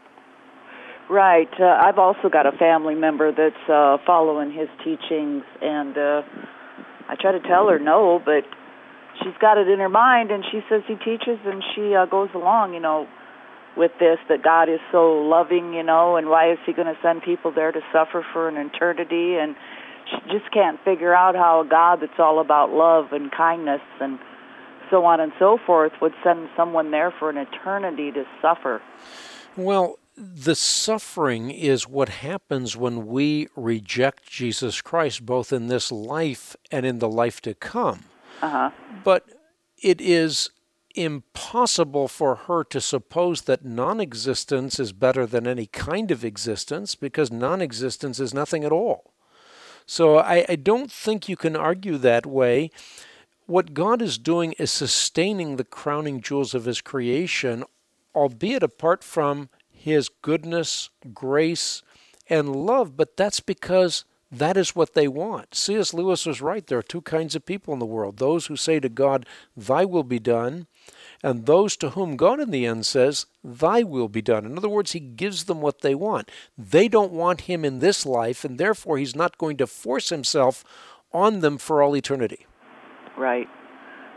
Right. Uh, I've also got a family member that's uh, following his teachings, and uh, I try to tell her no, but she's got it in her mind, and she says he teaches, and she uh, goes along, you know, with this, that God is so loving, you know, and why is he going to send people there to suffer for an eternity? And she just can't figure out how a God that's all about love and kindness and so on and so forth would send someone there for an eternity to suffer. Well, the suffering is what happens when we reject Jesus Christ, both in this life and in the life to come. Uh-huh. But it is impossible for her to suppose that non-existence is better than any kind of existence, because non-existence is nothing at all. So I, I don't think you can argue that way. What God is doing is sustaining the crowning jewels of his creation, albeit apart from his goodness, grace, and love, but that's because that is what they want. C S Lewis was right. There are two kinds of people in the world. Those who say to God, thy will be done, and those to whom God in the end says, thy will be done. In other words, he gives them what they want. They don't want him in this life, and therefore he's not going to force himself on them for all eternity. Right.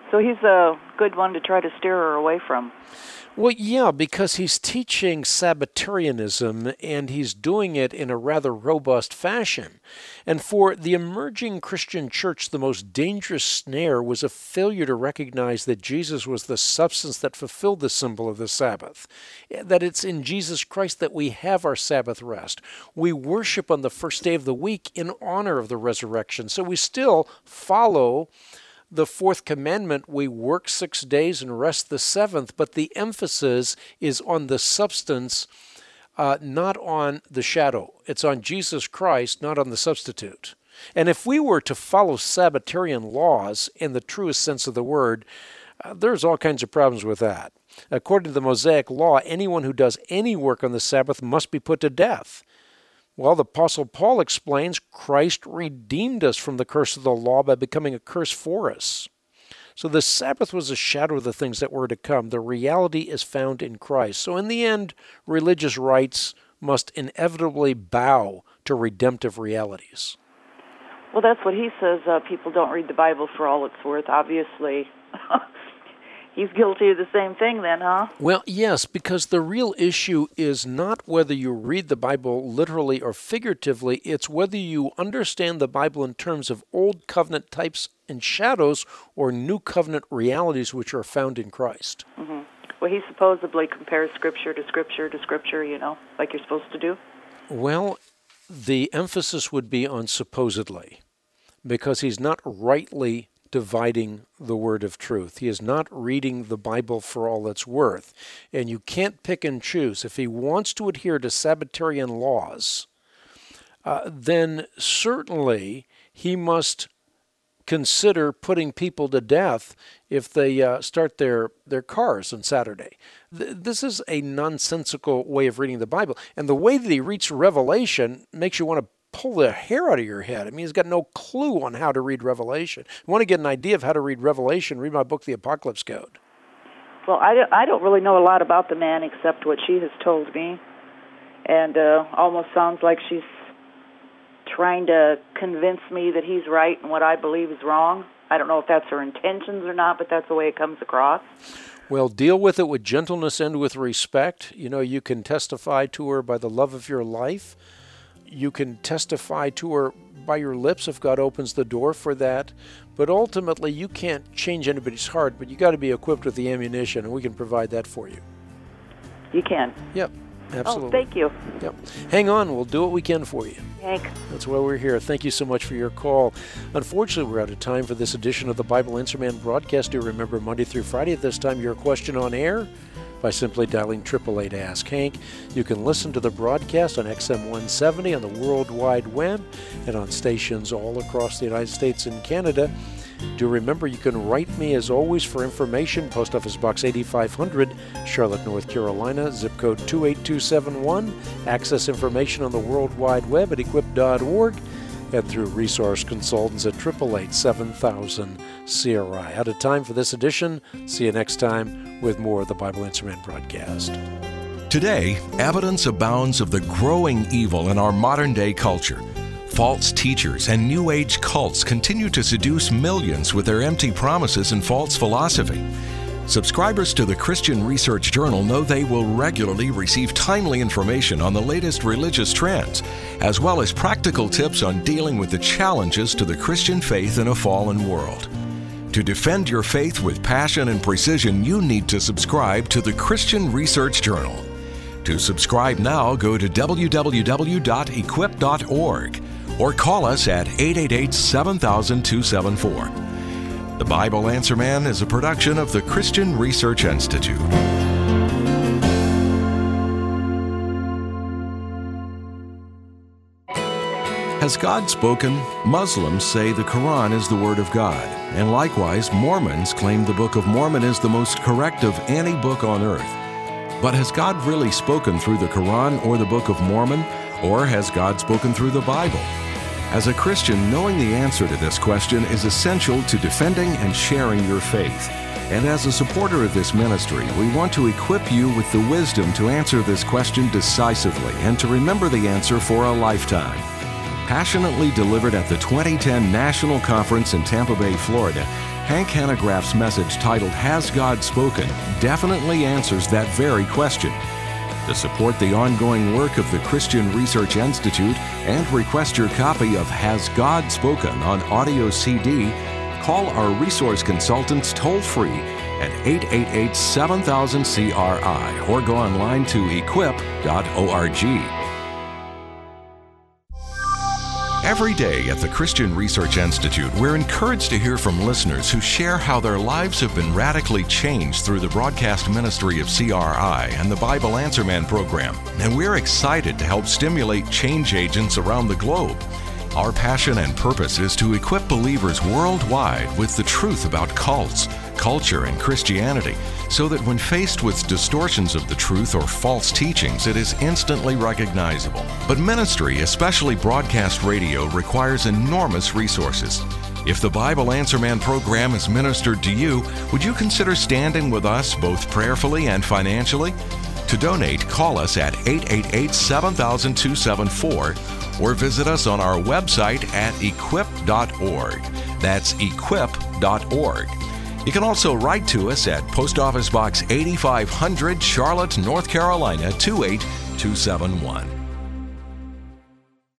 So he's a good one to try to steer her away from. Well, yeah, because he's teaching Sabbatarianism, and he's doing it in a rather robust fashion. And for the emerging Christian church, the most dangerous snare was a failure to recognize that Jesus was the substance that fulfilled the symbol of the Sabbath, that it's in Jesus Christ that we have our Sabbath rest. We worship on the first day of the week in honor of the resurrection, so we still follow the fourth commandment, we work six days and rest the seventh, but the emphasis is on the substance, uh, not on the shadow. It's on Jesus Christ, not on the substitute. And if we were to follow Sabbatarian laws in the truest sense of the word, uh, there's all kinds of problems with that. According to the Mosaic law, anyone who does any work on the Sabbath must be put to death. Well, the Apostle Paul explains Christ redeemed us from the curse of the law by becoming a curse for us. So the Sabbath was a shadow of the things that were to come. The reality is found in Christ. So in the end, religious rites must inevitably bow to redemptive realities. Well, that's what he says. Uh, people don't read the Bible for all it's worth. Obviously, he's guilty of the same thing then, huh? Well, yes, because the real issue is not whether you read the Bible literally or figuratively. It's whether you understand the Bible in terms of Old Covenant types and shadows or New Covenant realities which are found in Christ. Mm-hmm. Well, he supposedly compares Scripture to Scripture to Scripture, you know, like you're supposed to do. Well, the emphasis would be on supposedly, because he's not rightly dividing the word of truth. He is not reading the Bible for all it's worth. And you can't pick and choose. If he wants to adhere to Sabbatarian laws, uh, then certainly he must consider putting people to death if they uh, start their, their cars on Saturday. Th- this is a nonsensical way of reading the Bible. And the way that he reads Revelation makes you want to pull the hair out of your head. I mean, he's got no clue on how to read Revelation. You want to get an idea of how to read Revelation, read my book, The Apocalypse Code. Well, I don't, I don't really know a lot about the man except what she has told me. And uh, almost sounds like she's trying to convince me that he's right and what I believe is wrong. I don't know if that's her intentions or not, but that's the way it comes across. Well, deal with it with gentleness and with respect. You know, you can testify to her by the love of your life. You can testify to her by your lips if God opens the door for that. But ultimately, you can't change anybody's heart, but you got to be equipped with the ammunition, and we can provide that for you. You can? Yep, absolutely. Oh, thank you. Yep. Hang on, we'll do what we can for you. Hank. That's why we're here. Thank you so much for your call. Unfortunately, we're out of time for this edition of the Bible Answer Man broadcast. Do remember, Monday through Friday at this time, your question on air by simply dialing eight eight eight Ask Hank. You can listen to the broadcast on X M one seventy on the World Wide Web and on stations all across the United States and Canada. Do remember, you can write me, as always, for information. Post Office Box eighty-five hundred, Charlotte, North Carolina, zip code two eight two seven one. Access information on the World Wide Web at equip dot org and through resource consultants at eight eight eight, seven thousand, C R I. Out of time for this edition. See you next time with more of the Bible Answer Man broadcast. Today, evidence abounds of the growing evil in our modern-day culture. False teachers and New Age cults continue to seduce millions with their empty promises and false philosophy. Subscribers to the Christian Research Journal know they will regularly receive timely information on the latest religious trends, as well as practical tips on dealing with the challenges to the Christian faith in a fallen world. To defend your faith with passion and precision, you need to subscribe to the Christian Research Journal. To subscribe now, go to w w w dot equip dot org or call us at eight eight eight, seven thousand, two seven four. The Bible Answer Man is a production of the Christian Research Institute. Has God spoken? Muslims say the Quran is the Word of God, and likewise Mormons claim the Book of Mormon is the most correct of any book on earth. But has God really spoken through the Quran or the Book of Mormon, or has God spoken through the Bible? As a Christian, knowing the answer to this question is essential to defending and sharing your faith. And as a supporter of this ministry, we want to equip you with the wisdom to answer this question decisively and to remember the answer for a lifetime. Passionately delivered at the twenty ten National Conference in Tampa Bay, Florida, Hank Hanegraaff's message titled Has God Spoken definitely answers that very question. To support the ongoing work of the Christian Research Institute and request your copy of Has God Spoken on audio C D, call our resource consultants toll-free at eight eight eight, seven thousand, C R I or go online to equip dot org. Every day at the Christian Research Institute, we're encouraged to hear from listeners who share how their lives have been radically changed through the broadcast ministry of C R I and the Bible Answer Man program. And we're excited to help stimulate change agents around the globe. Our passion and purpose is to equip believers worldwide with the truth about cults, culture, and Christianity, so that when faced with distortions of the truth or false teachings, it is instantly recognizable. But ministry, especially broadcast radio, requires enormous resources. If the Bible Answer Man program is ministered to you, would you consider standing with us both prayerfully and financially? To donate, call us at eight eight eight, seven thousand, two seven four or visit us on our website at equip dot org. That's equip dot org. You can also write to us at Post Office Box eighty-five hundred, Charlotte, North Carolina, two eight two seven one.